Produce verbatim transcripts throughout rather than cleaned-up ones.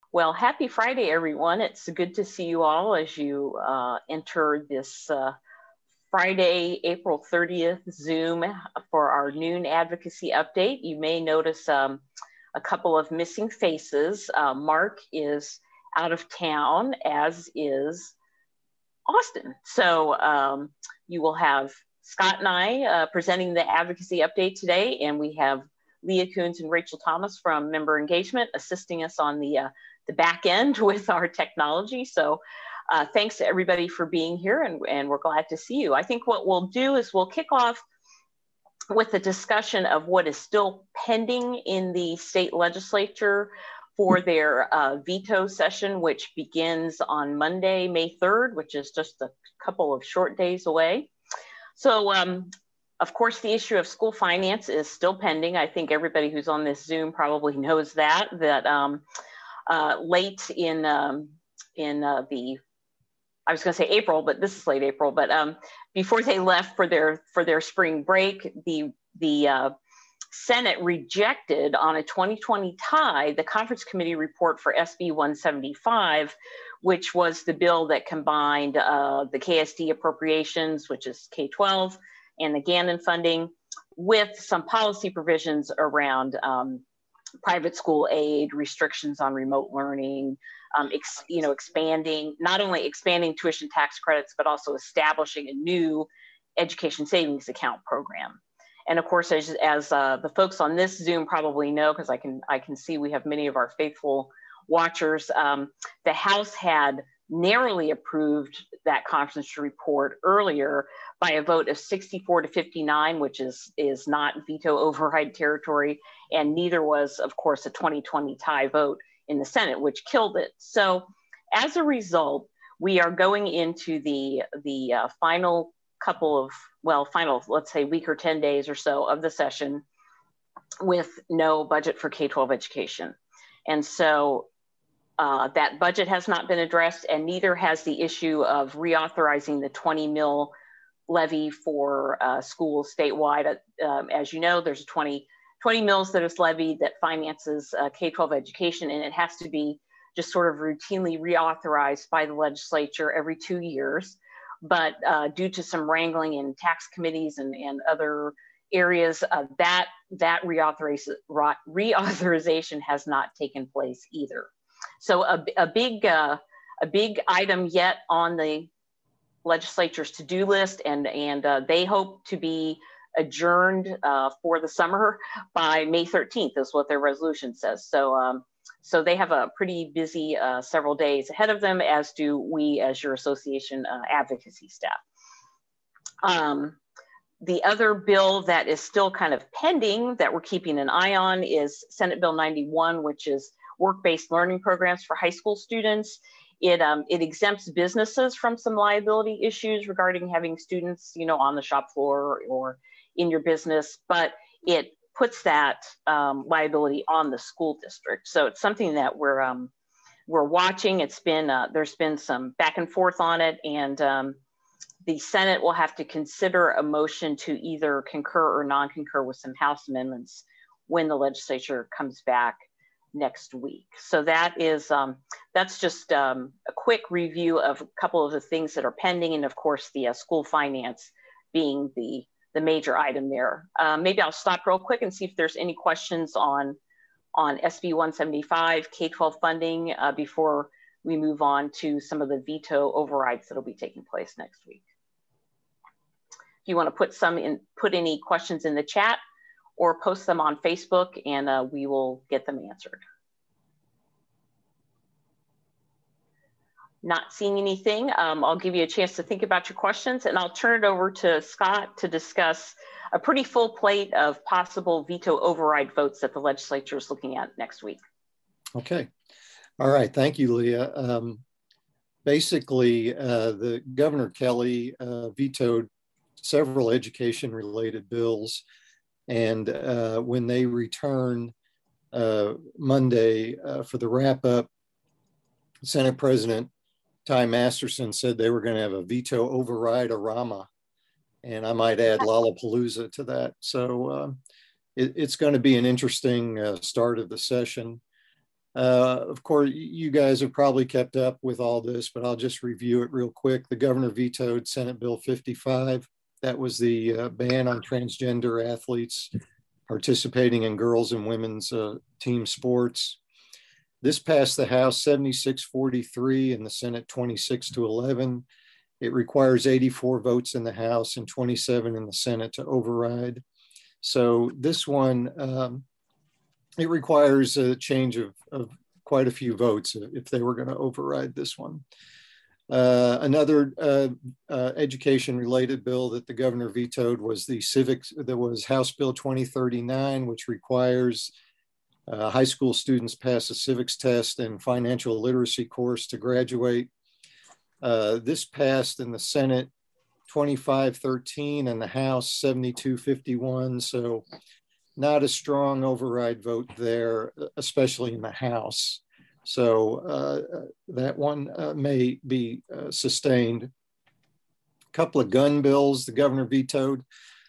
Well, happy Friday, everyone. It's good to see you all as you uh, enter this uh, Friday, April thirtieth Zoom for our noon advocacy update. You may notice um, a couple of missing faces. Uh, Mark is out of town, as is Austin. So um, you will have Scott and I uh, presenting the advocacy update today, and we have Leah Coons and Rachel Thomas from Member Engagement assisting us on the uh, the back end with our technology. So uh, thanks to everybody for being here, and, and we're glad to see you. I think what we'll do is we'll kick off with a discussion of what is still pending in the state legislature for their uh, veto session, which begins on Monday, May third, which is just a couple of short days away. So um, of course, the issue of school finance is still pending. I think everybody who's on this Zoom probably knows that, that um, uh, late in, um, in uh, the, I was gonna say April, but this is late April, but um, before they left for their, for their spring break, the, the uh, Senate rejected on a twenty twenty tie the conference committee report for S B one seventy-five, which was the bill that combined uh, the K S D appropriations, which is K twelve, and the Gannon funding, with some policy provisions around um, private school aid, restrictions on remote learning, um, ex, you know, expanding, not only expanding tuition tax credits, but also establishing a new education savings account program. And of course, as, as uh, the folks on this Zoom probably know, because I can, I can see we have many of our faithful watchers, um, the House had narrowly approved that conference report earlier by a vote of sixty-four to fifty-nine, which is, is not veto override territory, and neither was, of course, a twenty twenty tie vote in the Senate, which killed it. So as a result, we are going into the, the uh, final couple of, well, final, let's say week or ten days or so of the session with no budget for K twelve education. And so uh, that budget has not been addressed, and neither has the issue of reauthorizing the twenty mil levy for uh, schools statewide. Um, as you know, there's twenty, twenty mils that is levied that finances uh, K twelve education, and it has to be just sort of routinely reauthorized by the legislature every two years. But uh, due to some wrangling in tax committees and, and other areas, uh, that, that reauthorization, reauthorization has not taken place either. So a, a, big, uh, a big item yet on the legislature's to-do list, and, and uh, they hope to be adjourned uh, for the summer by May thirteenth is what their resolution says. So, um, so they have a pretty busy uh, several days ahead of them, as do we as your association uh, advocacy staff. Um, the other bill that is still kind of pending that we're keeping an eye on is Senate Bill ninety-one, which is work-based learning programs for high school students. It, um, it exempts businesses from some liability issues regarding having students, you know, on the shop floor or in your business, but it puts that um, liability on the school district. So it's something that we're um, we're watching. It's been uh, there's been some back and forth on it, and um, the Senate will have to consider a motion to either concur or non-concur with some House amendments when the legislature comes back next week. So that is um, that's just um, a quick review of a couple of the things that are pending, and of course the uh, school finance being the the major item there. Um, maybe I'll stop real quick and see if there's any questions on, on S B one seventy-five, K twelve funding uh, before we move on to some of the veto overrides that'll be taking place next week. If you want to put some in, put any questions in the chat or post them on Facebook, and uh, we will get them answered. Not seeing anything, um, I'll give you a chance to think about your questions, and I'll turn it over to Scott to discuss a pretty full plate of possible veto override votes that the legislature is looking at next week. Okay. All right. Thank you, Leah. Um, basically, uh, the Governor Kelly uh, vetoed several education-related bills, and uh, when they return uh, Monday uh, for the wrap-up, Senate President Ty Masterson said they were going to have a veto override-orama, and I might add Lollapalooza to that. So uh, it, it's going to be an interesting uh, start of the session. Uh, of course, you guys have probably kept up with all this, but I'll just review it real quick. The governor vetoed Senate Bill fifty-five. That was the uh, ban on transgender athletes participating in girls and women's uh, team sports. This passed the House seventy-six forty-three and the Senate twenty-six to eleven. It requires eighty-four votes in the House and twenty-seven in the Senate to override. So this one, um, it requires a change of, of quite a few votes if they were going to override this one. Uh, another uh, uh, education-related bill that the governor vetoed was the civics. There was House Bill twenty thirty-nine, which requires uh, high school students pass a civics test and financial literacy course to graduate. Uh, this passed in the Senate twenty-five thirteen and the House seventy-two fifty-one. So not a strong override vote there, especially in the House. So uh, that one uh, may be uh, sustained. A couple of gun bills the governor vetoed.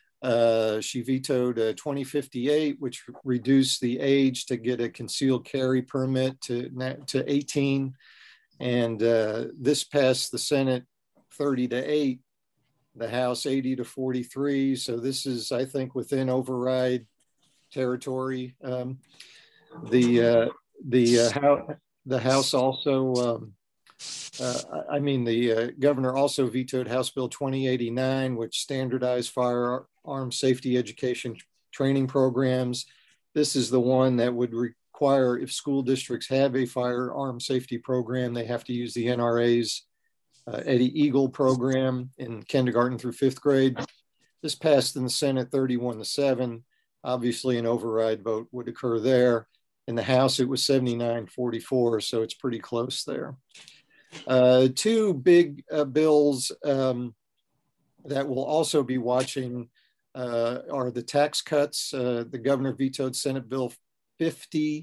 Uh, she vetoed uh, twenty fifty-eight, which reduced the age to get a concealed carry permit to, to eighteen. And uh, this passed the Senate thirty to eight, the House eighty to forty-three. So this is, I think, within override territory. Um, the uh, the uh, House, the House also, um, uh, I mean, the uh, governor also vetoed House Bill twenty eighty-nine, which standardized firearm safety education training programs. This is the one that would require, if school districts have a firearm safety program, they have to use the N R A's uh, Eddie Eagle program in kindergarten through fifth grade. This passed in the Senate thirty-one to seven. Obviously, an override vote would occur there. In the House, it was seventy-nine forty-four, so it's pretty close there. Uh, two big uh, bills um, that we'll also be watching uh, are the tax cuts. Uh, the governor vetoed Senate Bill fifty.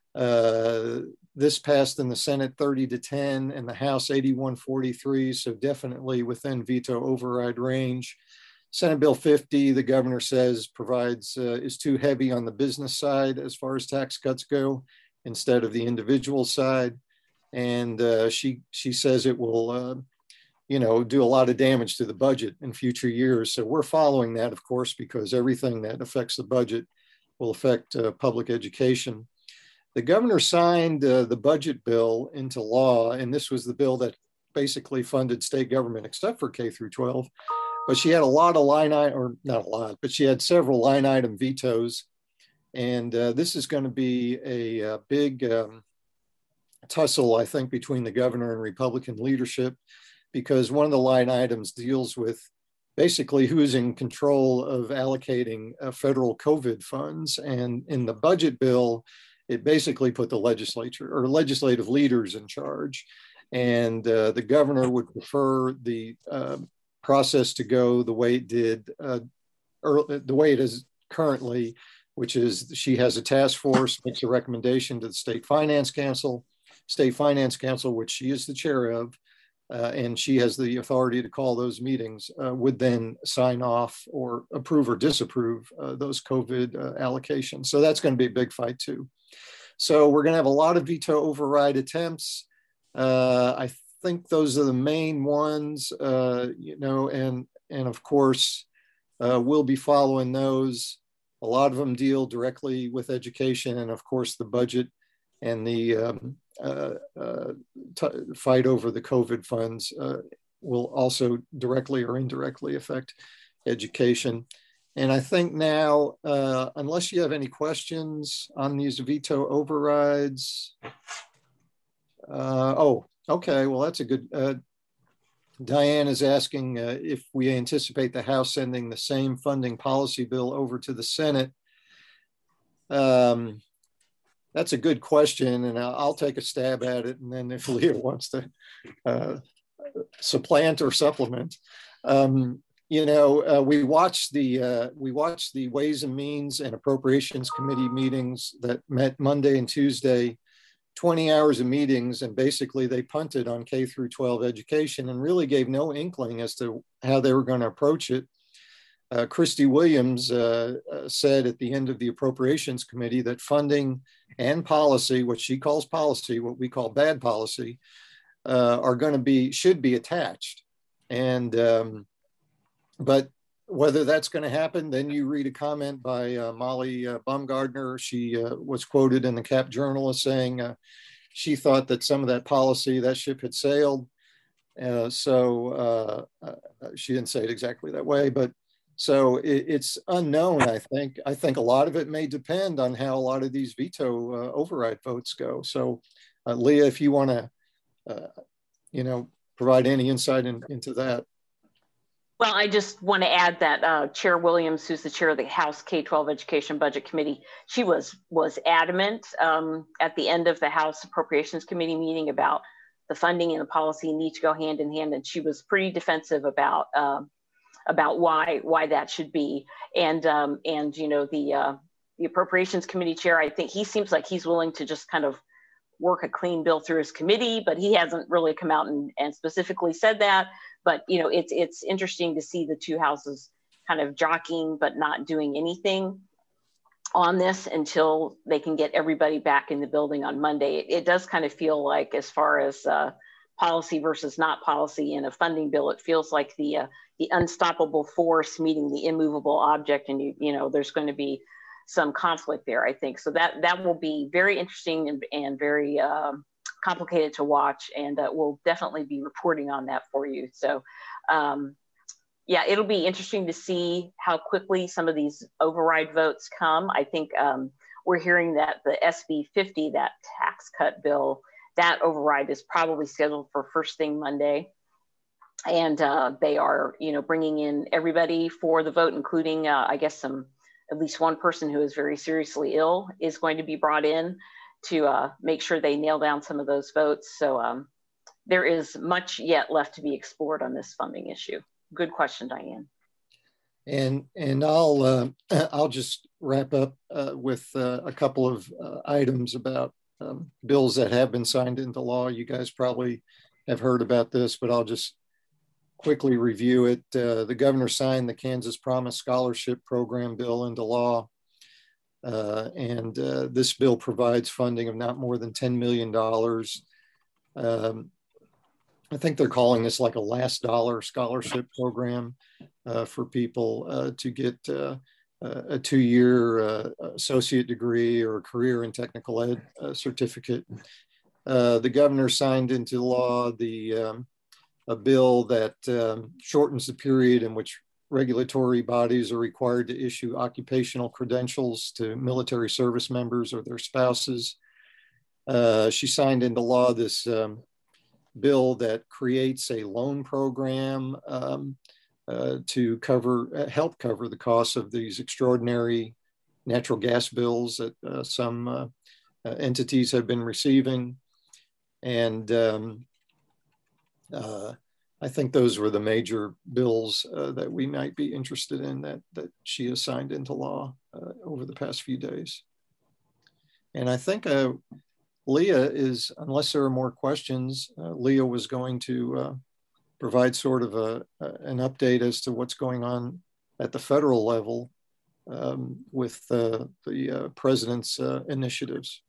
Uh, this passed in the Senate thirty to ten and the House eighty-one forty-three, so definitely within veto override range. Senate Bill fifty, the governor says, provides uh, is too heavy on the business side as far as tax cuts go, instead of the individual side. And uh, she she says it will, uh, you know, do a lot of damage to the budget in future years. So we're following that, of course, because everything that affects the budget will affect uh, public education. The governor signed uh, the budget bill into law, and this was the bill that basically funded state government except for K through twelve. But she had a lot of line item, or not a lot, but she had several line item vetoes. And uh, this is going to be a, a big um, tussle, I think, between the governor and Republican leadership, because one of the line items deals with basically who's in control of allocating uh, federal COVID funds. And in the budget bill, it basically put the legislature or legislative leaders in charge. And uh, the governor would prefer the uh, process to go the way it did, uh, early, the way it is currently, which is she has a task force, makes a recommendation to the State Finance Council, State Finance Council, which she is the chair of, uh, and she has the authority to call those meetings, uh, would then sign off or approve or disapprove uh, those COVID uh, allocations. So that's going to be a big fight too. So we're going to have a lot of veto override attempts. Uh, I think those are the main ones, uh, you know, and, and of course, uh, we'll be following those. A lot of them deal directly with education and of course the budget and the um, uh, uh, fight over the COVID funds uh, will also directly or indirectly affect education. And I think now, uh, unless you have any questions on these veto overrides, uh, oh, okay, well, that's a good, uh, Diane is asking uh, if we anticipate the House sending the same funding policy bill over to the Senate. Um, that's a good question, and I'll, I'll take a stab at it, and then if Leah wants to uh, supplant or supplement. Um, you know, uh, we watched the uh, we watched the Ways and Means and Appropriations Committee meetings that met Monday and Tuesday. twenty hours of meetings, and basically they punted on K through twelve education and really gave no inkling as to how they were going to approach it. uh, Christy Williams uh, uh, said at the end of the Appropriations Committee that funding and policy, what she calls policy, what we call bad policy, uh, are going to be, should be attached. And, um, but whether that's going to happen, then you read a comment by uh, Molly uh, Baumgardner. She uh, was quoted in the Cap Journal as saying uh, she thought that some of that policy, that ship had sailed. Uh, so uh, uh, she didn't say it exactly that way, but so it, it's unknown, I think. I think a lot of it may depend on how a lot of these veto uh, override votes go. So uh, Leah, if you want to, uh, you know, provide any insight in, into that. Well, I just want to add that uh, Chair Williams, who's the chair of the House K twelve Education Budget Committee, she was was adamant um, at the end of the House Appropriations Committee meeting about the funding and the policy need to go hand in hand, and she was pretty defensive about um, about why why that should be. And um, and you know the uh, the Appropriations Committee chair, I think he seems like he's willing to just kind of work a clean bill through his committee, but he hasn't really come out and, and specifically said that. But you know, it's it's interesting to see the two houses kind of jockeying but not doing anything on this until they can get everybody back in the building on Monday. It, it does kind of feel like, as far as uh, policy versus not policy in a funding bill, it feels like the uh, the unstoppable force meeting the immovable object, and you you know there's going to be some conflict there, I think. So that that will be very interesting and, and very um, complicated to watch, and uh, we'll definitely be reporting on that for you. So um, yeah, it'll be interesting to see how quickly some of these override votes come. I think um, we're hearing that the S B fifty, that tax cut bill, that override is probably scheduled for first thing Monday. And uh, they are, you know, bringing in everybody for the vote, including, uh, I guess, some, at least one person who is very seriously ill is going to be brought in to uh, make sure they nail down some of those votes. So um, there is much yet left to be explored on this funding issue. Good question, Diane. And and I'll uh, I'll just wrap up uh, with uh, a couple of uh, items about um, bills that have been signed into law. You guys probably have heard about this, but I'll just quickly review it. Uh, the governor signed the Kansas Promise Scholarship Program bill into law. Uh, and uh, this bill provides funding of not more than ten million dollars. Um, I think they're calling this like a last dollar scholarship program uh, for people uh, to get uh, a two-year uh, associate degree or a career in technical ed uh, certificate. Uh, the governor signed into law the um, a bill that um, shortens the period in which regulatory bodies are required to issue occupational credentials to military service members or their spouses. Uh, she signed into law this um, bill that creates a loan program um, uh, to cover, uh, help cover the costs of these extraordinary natural gas bills that uh, some uh, uh, entities have been receiving. And um, uh, I think those were the major bills uh, that we might be interested in that, that she has signed into law uh, over the past few days. And I think uh, Leah is, unless there are more questions, uh, Leah was going to uh, provide sort of a, a, an update as to what's going on at the federal level um, with uh, the uh, president's uh, initiatives.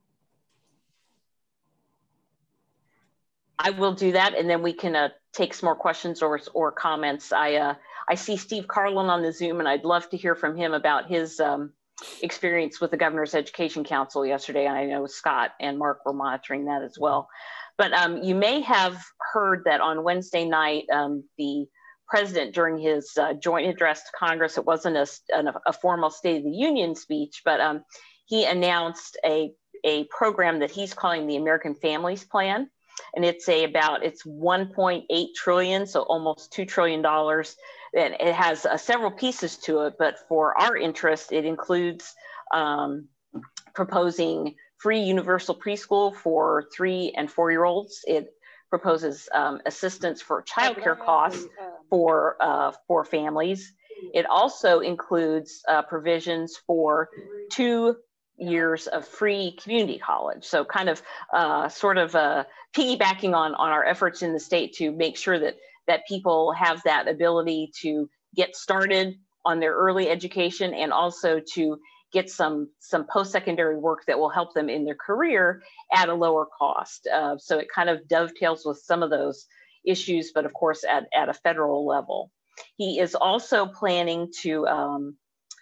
I will do that, and then we can uh, take some more questions or, or comments. I uh, I see Steve Carlin on the Zoom, and I'd love to hear from him about his um, experience with the Governor's Education Council yesterday. And I know Scott and Mark were monitoring that as well. But um, you may have heard that on Wednesday night, um, the president, during his uh, joint address to Congress, it wasn't a, a formal State of the Union speech, but um, he announced a, a program that he's calling the American Families Plan. And it's a about, it's one point eight trillion, so almost two trillion dollars. And it has uh, several pieces to it, but for our interest, it includes um, proposing free universal preschool for three and four-year-olds. It proposes um, assistance for childcare costs for, uh, for families. It also includes uh, provisions for two years of free community college. So kind of uh, sort of uh, piggybacking on, on our efforts in the state to make sure that, that people have that ability to get started on their early education, and also to get some some post-secondary work that will help them in their career at a lower cost. Uh, so it kind of dovetails with some of those issues, but of course at, at a federal level. He is also planning to, um,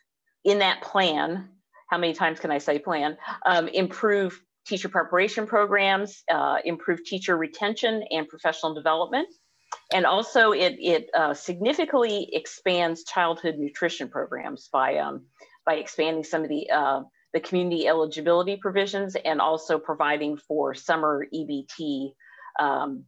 in that plan, how many times can I say plan, um, improve teacher preparation programs, uh, improve teacher retention and professional development. And also it, it uh, significantly expands childhood nutrition programs by, um, by expanding some of the, uh, the community eligibility provisions, and also providing for summer E B T um,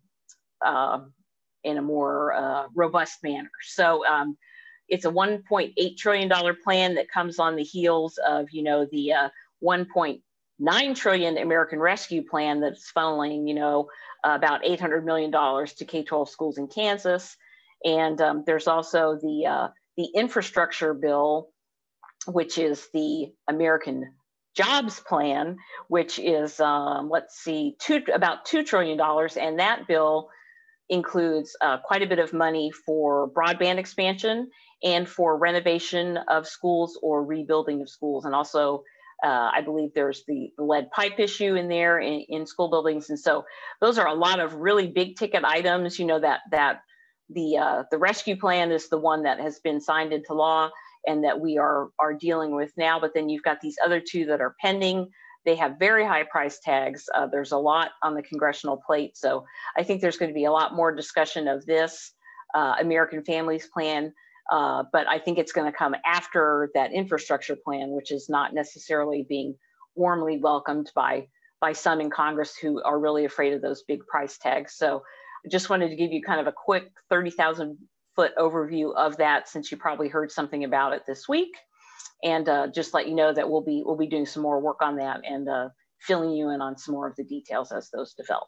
uh, in a more uh, robust manner. So um, it's a one point eight trillion dollars plan that comes on the heels of, you know, the uh, one point nine trillion dollars American Rescue Plan that's funneling, you know, uh, about eight hundred million dollars to K twelve schools in Kansas. And um, there's also the, uh, the infrastructure bill, which is the American Jobs Plan, which is, um, let's see, two, about two trillion dollars. And that bill includes uh, quite a bit of money for broadband expansion and for renovation of schools or rebuilding of schools. And also, uh, I believe there's the, the lead pipe issue in there in, in school buildings. And so those are a lot of really big ticket items, you know, that, that the, uh, the rescue plan is the one that has been signed into law and that we are, are dealing with now. But then you've got these other two that are pending. They have very high price tags. Uh, there's a lot on the congressional plate. So I think there's going to be a lot more discussion of this uh, American Families Plan. Uh, but I think it's going to come after that infrastructure plan, which is not necessarily being warmly welcomed by, by some in Congress who are really afraid of those big price tags. So I just wanted to give you kind of a quick thirty thousand foot overview of that, since you probably heard something about it this week. And uh, just let you know that we'll be, we'll be doing some more work on that and uh, filling you in on some more of the details as those develop.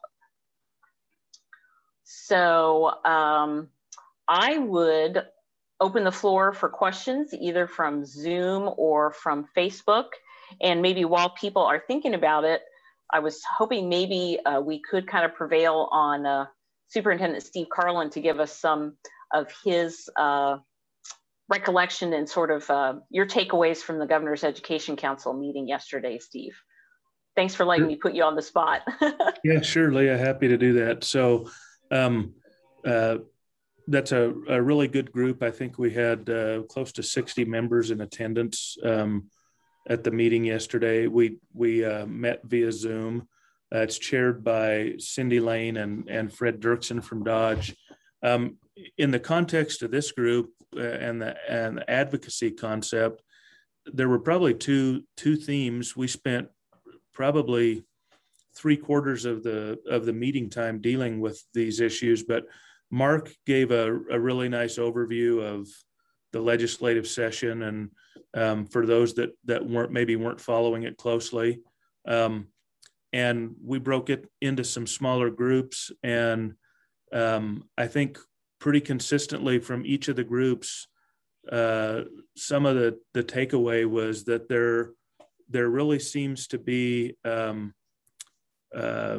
So um, I would open the floor for questions, either from Zoom or from Facebook. And maybe while people are thinking about it, I was hoping maybe uh, we could kind of prevail on uh, Superintendent Steve Carlin to give us some of his uh, recollection and sort of uh, your takeaways from the Governor's Education Council meeting yesterday, Steve. Thanks for letting me put you on the spot. Yeah, sure, Leah, happy to do that. So um, uh, that's a, a really good group. I think we had uh, close to sixty members in attendance um, at the meeting yesterday. We, we uh, met via Zoom. Uh, it's chaired by Cindy Lane and, and Fred Dirksen from Dodge. Um, in the context of this group uh, and, the, and the advocacy concept, there were probably two, two themes. We spent probably three quarters of the, of the meeting time dealing with these issues, but Mark gave a, a really nice overview of the legislative session. And um, for those that, that weren't, maybe weren't following it closely, um, and we broke it into some smaller groups. And um, I think pretty consistently from each of the groups, uh, some of the, the takeaway was that there, there really seems to be um, uh,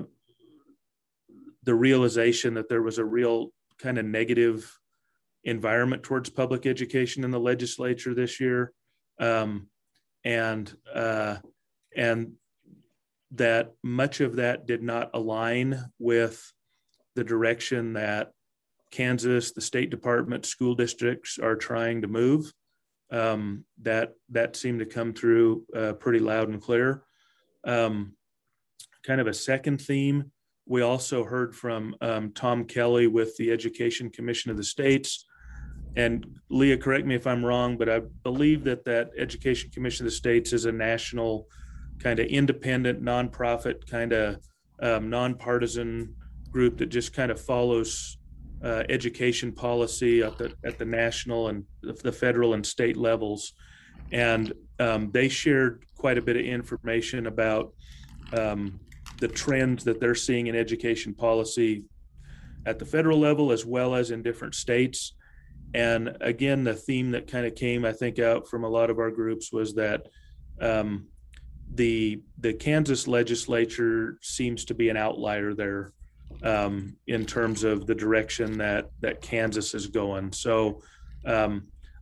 the realization that there was a real kind of negative environment towards public education in the legislature this year. Um, and, uh, and that much of that did not align with the direction that Kansas, the State Department, school districts are trying to move. Um, that, that seemed to come through uh, pretty loud and clear. Um, kind of a second theme, we also heard from um, Tom Kelly with the Education Commission of the States. And Leah, correct me if I'm wrong, but I believe that that Education Commission of the States is a national kind of independent, nonprofit, kind of um, nonpartisan group that just kind of follows uh, education policy at the, at the national and the federal and state levels. And um, they shared quite a bit of information about um, the trends that they're seeing in education policy at the federal level, as well as in different states. And again, the theme that kind of came, I think, out from a lot of our groups was that um, the the Kansas legislature seems to be an outlier there um, in terms of the direction that that Kansas is going. So um,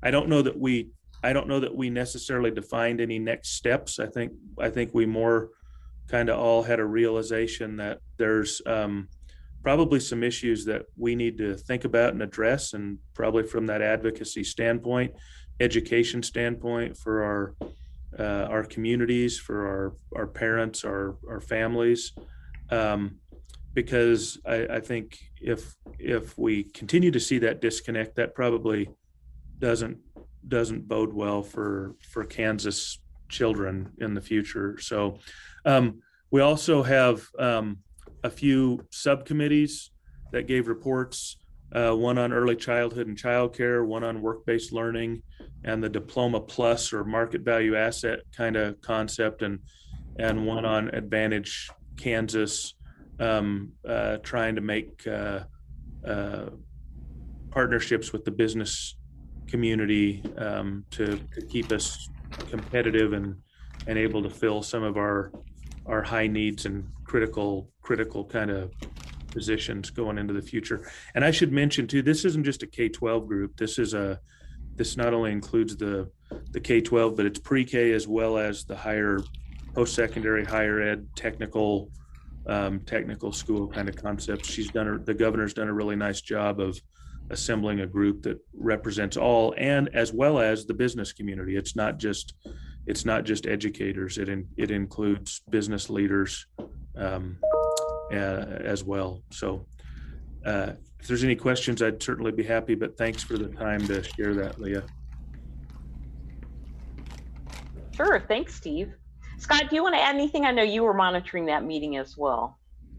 I don't know that we I don't know that we necessarily defined any next steps. I think I think we more kind of all had a realization that there's um, probably some issues that we need to think about and address, and probably from that advocacy standpoint, education standpoint for our uh, our communities, for our our parents, our our families, um, because I, I think if if we continue to see that disconnect, that probably doesn't doesn't bode well for for Kansas children in the future. So um, we also have um, a few subcommittees that gave reports, uh, one on early childhood and childcare, one on work-based learning, and the Diploma Plus or market value asset kind of concept, and and one on Advantage Kansas, um, uh, trying to make uh, uh, partnerships with the business community um, to, to keep us competitive and and able to fill some of our our high needs and critical critical kind of positions going into the future. And I should mention too, this isn't just a K twelve group. This is a this not only includes the the K twelve, but it's pre-K as well as the higher post-secondary, higher ed, technical um, technical school kind of concepts. She's done a, the governor's done a really nice job of assembling a group that represents all, and as well as the business community. It's not just it's not just educators. It in, it includes business leaders um, uh, as well. So uh, if there's any questions, I'd certainly be happy, but thanks for the time to share that, Leah. Sure, thanks, Steve. Scott, do you want to add anything? I know you were monitoring that meeting as well.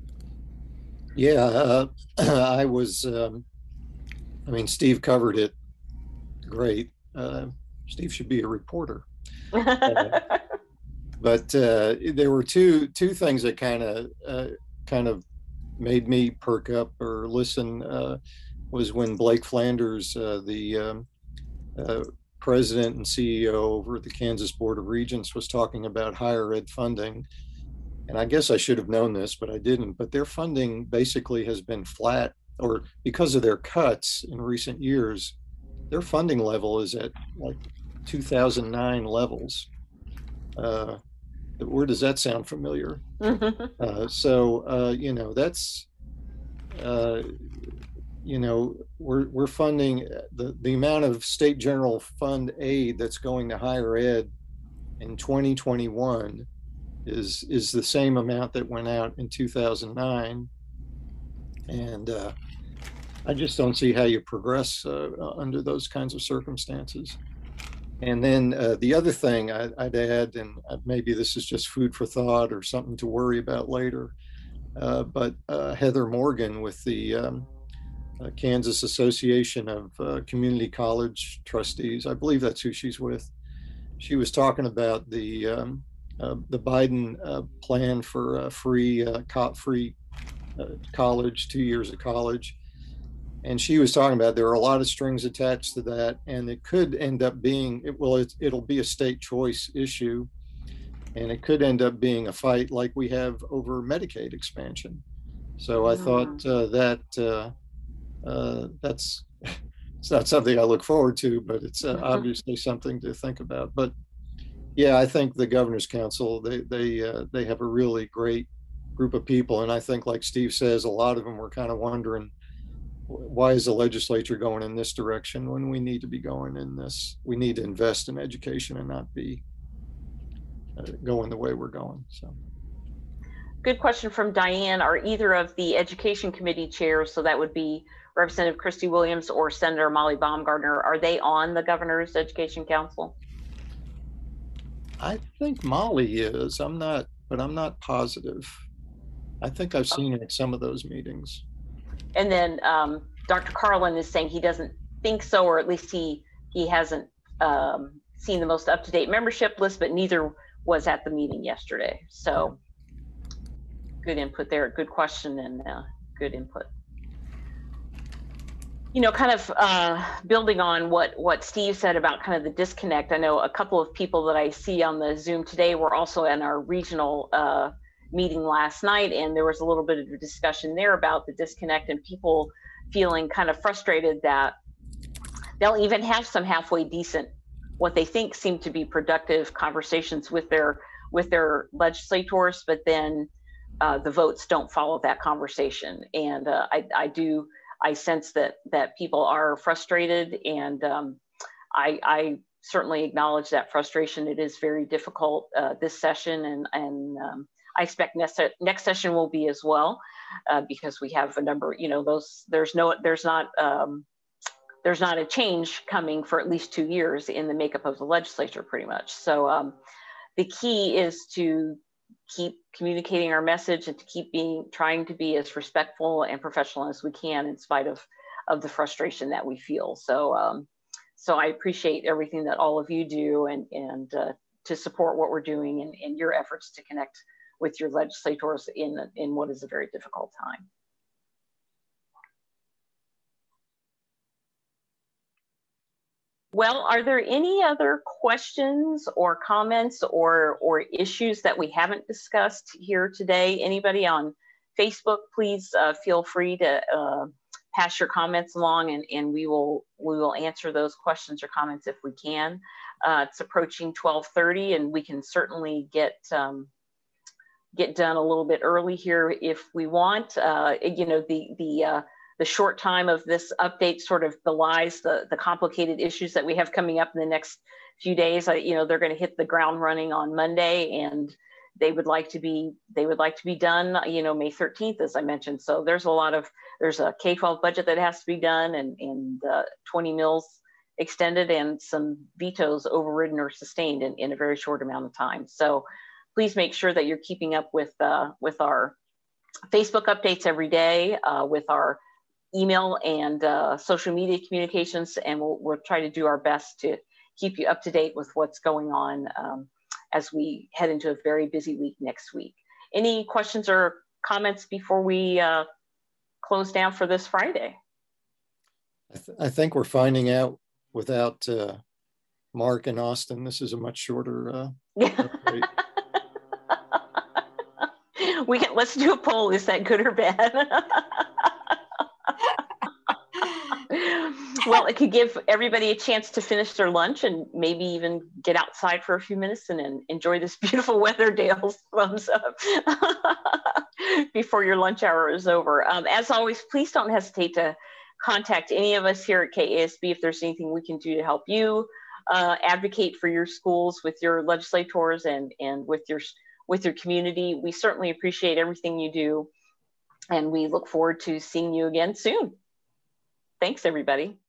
Yeah, uh, I was, um, I mean, Steve covered it great. Uh, Steve should be a reporter. uh, but uh, there were two two things that kind of uh, kind of made me perk up or listen. Uh, was when Blake Flanders, uh, the um, uh, president and C E O over at the Kansas Board of Regents, was talking about higher ed funding. And I guess I should have known this, but I didn't. But their funding basically has been flat, or because of their cuts in recent years, their funding level is at like two thousand nine levels. Uh, where does that sound familiar? uh, so, uh, you know, that's, uh, you know, we're, we're funding the, the amount of state general fund aid that's going to higher ed in twenty twenty-one is, is the same amount that went out in two thousand nine. And uh, I just don't see how you progress uh, under those kinds of circumstances. And then uh, the other thing I, I'd add, and maybe this is just food for thought or something to worry about later, uh, but uh, Heather Morgan with the um, uh, Kansas Association of uh, Community College Trustees, I believe that's who she's with. She was talking about the um, uh, the Biden uh, plan for uh, free uh, co- free uh, college, two years of college. And she was talking about there are a lot of strings attached to that, and it could end up being, it will, it, it'll be a state choice issue, and it could end up being a fight like we have over Medicaid expansion. So I mm. thought uh, that uh, uh, that's, it's not something I look forward to, but it's uh, obviously something to think about. But yeah, I think the Governor's Council, they they uh, they have a really great group of people, and I think, like Steve says, a lot of them were kind of wondering, why is the legislature going in this direction when we need to be going in this? We need to invest in education and not be uh, going the way we're going. So, good question from Diane. Are either of the education committee chairs, so that would be Representative Christy Williams or Senator Molly Baumgardner, are they on the Governor's Education Council? I think Molly is. I'm not, but I'm not positive. I think I've seen her at some of those meetings. And then um, Doctor Carlin is saying he doesn't think so, or at least he he hasn't um, seen the most up-to-date membership list, but neither was at the meeting yesterday. So good input there, good question, and uh, good input. You know, kind of uh, building on what, what Steve said about kind of the disconnect, I know a couple of people that I see on the Zoom today were also in our regional uh, meeting last night, and there was a little bit of a discussion there about the disconnect and people feeling kind of frustrated that they'll even have some halfway decent, what they think seem to be productive conversations with their with their legislators, but then uh, the votes don't follow that conversation. And uh, I, I do, I sense that that people are frustrated, and um, I, I certainly acknowledge that frustration. It is very difficult uh, this session, and, and um, I expect next, next session will be as well, uh, because we have a number, you know, those, there's no, there's not, um, there's not a change coming for at least two years in the makeup of the legislature, pretty much. So um, the key is to keep communicating our message and to keep being, trying to be as respectful and professional as we can in spite of, of the frustration that we feel. So, um, so I appreciate everything that all of you do, and, and uh, to support what we're doing, and, and your efforts to connect with your legislators in, in what is a very difficult time. Well, are there any other questions or comments or, or issues that we haven't discussed here today? Anybody on Facebook, please uh, feel free to uh, pass your comments along, and, and we will we will answer those questions or comments if we can. Uh, it's approaching twelve thirty, and we can certainly get um, get done a little bit early here if we want. Uh, you know, the the uh, the short time of this update sort of belies the the complicated issues that we have coming up in the next few days. Uh, you know, they're going to hit the ground running on Monday, and they would like to be they would like to be done, you know, May thirteenth, as I mentioned. So there's a lot of there's a K twelve budget that has to be done, and and uh, twenty mills extended, and some vetoes overridden or sustained in, in a very short amount of time. So please make sure that you're keeping up with uh, with our Facebook updates every day, uh, with our email and uh, social media communications, and we'll, we'll try to do our best to keep you up to date with what's going on um, as we head into a very busy week next week. Any questions or comments before we uh, close down for this Friday? I, th I think we're finding out without uh, Mark and Austin, this is a much shorter uh, update. We can, let's do a poll. Is that good or bad? Well, it could give everybody a chance to finish their lunch and maybe even get outside for a few minutes and, and enjoy this beautiful weather. Dale's thumbs up before your lunch hour is over. Um, as always, please don't hesitate to contact any of us here at K A S B if there's anything we can do to help you uh, advocate for your schools with your legislators and, and with your with your community. We certainly appreciate everything you do, and we look forward to seeing you again soon. Thanks, everybody.